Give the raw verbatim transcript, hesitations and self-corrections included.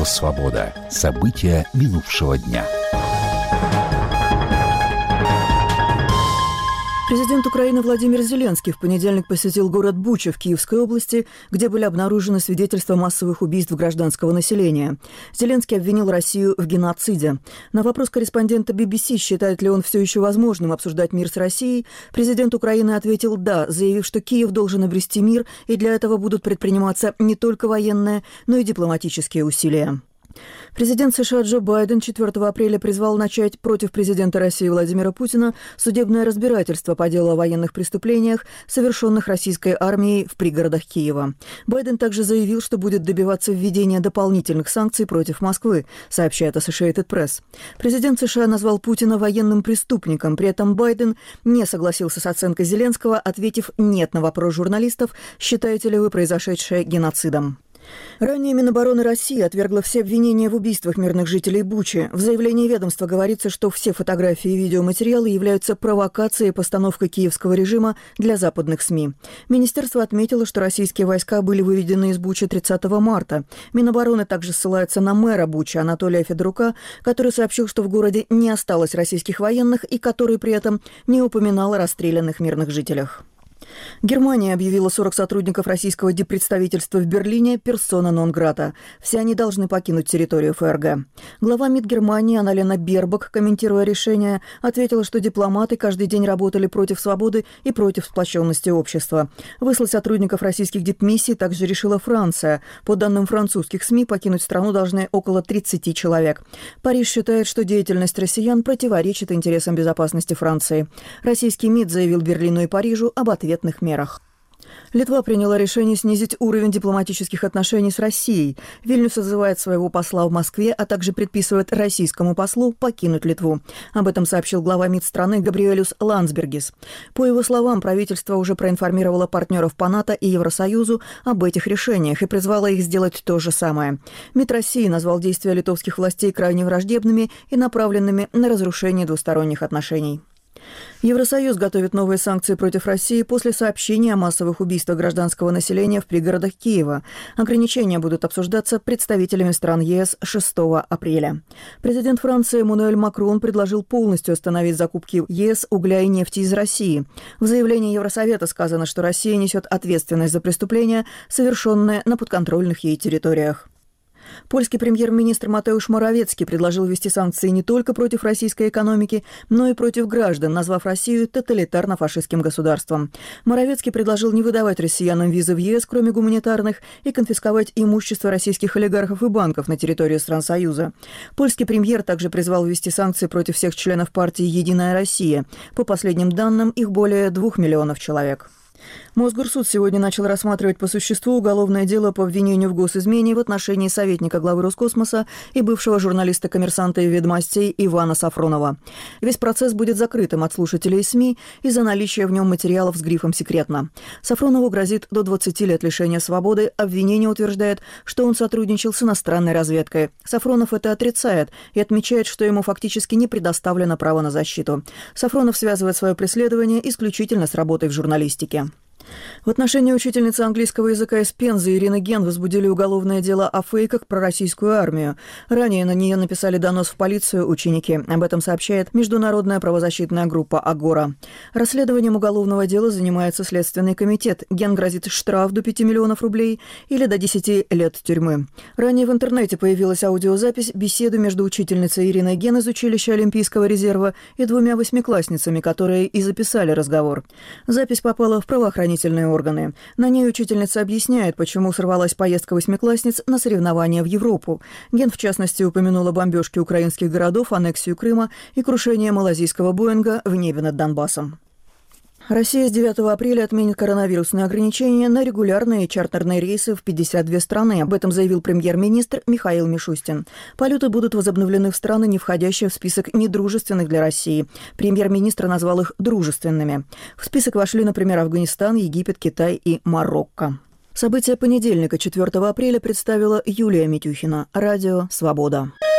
Радио «Свобода». События минувшего дня. Президент Украины Владимир Зеленский в понедельник посетил город Буча в Киевской области, где были обнаружены свидетельства массовых убийств гражданского населения. Зеленский обвинил Россию в геноциде. На вопрос корреспондента би би си, считает ли он все еще возможным обсуждать мир с Россией, президент Украины ответил «да», заявив, что Киев должен обрести мир, и для этого будут предприниматься не только военные, но и дипломатические усилия. Президент США Джо Байден четвёртого апреля призвал начать против президента России Владимира Путина судебное разбирательство по делу о военных преступлениях, совершенных российской армией в пригородах Киева. Байден также заявил, что будет добиваться введения дополнительных санкций против Москвы, сообщает Associated Press. Президент США назвал Путина военным преступником, при этом Байден не согласился с оценкой Зеленского, ответив «нет» на вопрос журналистов «считаете ли вы произошедшее геноцидом?». Ранее Минобороны России отвергла все обвинения в убийствах мирных жителей Бучи. В заявлении ведомства говорится, что все фотографии и видеоматериалы являются провокацией и постановкой киевского режима для западных СМИ. Министерство отметило, что российские войска были выведены из Бучи тридцатого марта. Минобороны также ссылается на мэра Бучи Анатолия Федорука, который сообщил, что в городе не осталось российских военных и который при этом не упоминал о расстрелянных мирных жителях. Германия объявила сорок сотрудников российского диппредставительства в Берлине персона нон-грата. Все они должны покинуть территорию эф эр гэ. Глава МИД Германии Анна-Лена Бербок, комментируя решение, ответила, что дипломаты каждый день работали против свободы и против сплоченности общества. Выслать сотрудников российских дипмиссий также решила Франция. По данным французских СМИ, покинуть страну должны около тридцати человек. Париж считает, что деятельность россиян противоречит интересам безопасности Франции. Российский МИД заявил Берлину и Парижу об ответах мерах. Литва приняла решение снизить уровень дипломатических отношений с Россией. Вильнюс созывает своего посла в Москве, а также предписывает российскому послу покинуть Литву. Об этом сообщил глава МИД страны Габриэлюс Ландсбергис. По его словам, правительство уже проинформировало партнеров по НАТО и Евросоюзу об этих решениях и призвало их сделать то же самое. МИД России назвал действия литовских властей крайне враждебными и направленными на разрушение двусторонних отношений. Евросоюз готовит новые санкции против России после сообщения о массовых убийствах гражданского населения в пригородах Киева. Ограничения будут обсуждаться представителями стран е эс шестого апреля. Президент Франции Эммануэль Макрон предложил полностью остановить закупки е эс угля и нефти из России. В заявлении Евросовета сказано, что Россия несет ответственность за преступления, совершенные на подконтрольных ей территориях. Польский премьер-министр Матеуш Моравецкий предложил ввести санкции не только против российской экономики, но и против граждан, назвав Россию тоталитарно-фашистским государством. Моравецкий предложил не выдавать россиянам визы в е эс, кроме гуманитарных, и конфисковать имущество российских олигархов и банков на территории стран Союза. Польский премьер также призвал ввести санкции против всех членов партии «Единая Россия». По последним данным, их более двух миллионов человек. Мосгорсуд сегодня начал рассматривать по существу уголовное дело по обвинению в госизмене в отношении советника главы Роскосмоса и бывшего журналиста-коммерсанта и ведомостей Ивана Сафронова. Весь процесс будет закрытым от слушателей СМИ из-за наличия в нем материалов с грифом «секретно». Сафронову грозит до двадцати лет лишения свободы. Обвинение утверждает, что он сотрудничал с иностранной разведкой. Сафронов это отрицает и отмечает, что ему фактически не предоставлено право на защиту. Сафронов связывает свое преследование исключительно с работой в журналистике. В отношении учительницы английского языка из Пензы Ирины Ген возбудили уголовное дело о фейках про российскую армию. Ранее на нее написали донос в полицию ученики. Об этом сообщает международная правозащитная группа «Агора». Расследованием уголовного дела занимается Следственный комитет. Ген грозит штраф до пяти миллионов рублей или до десяти лет тюрьмы. Ранее в интернете появилась аудиозапись беседы между учительницей Ириной Ген из училища Олимпийского резерва и двумя восьмиклассницами, которые и записали разговор. Запись попала в правоохранительные органы. На ней учительница объясняет, почему сорвалась поездка восьмиклассниц на соревнования в Европу. Ген, в частности, упомянула бомбежки украинских городов, аннексию Крыма и крушение малазийского Боинга в небе над Донбассом. Россия с девятого апреля отменит коронавирусные ограничения на регулярные чартерные рейсы в пятьдесят две страны. Об этом заявил премьер-министр Михаил Мишустин. Полеты будут возобновлены в страны, не входящие в список недружественных для России. Премьер-министр назвал их дружественными. В список вошли, например, Афганистан, Египет, Китай и Марокко. События понедельника, четвёртого апреля, представила Юлия Митюхина. Радио «Свобода».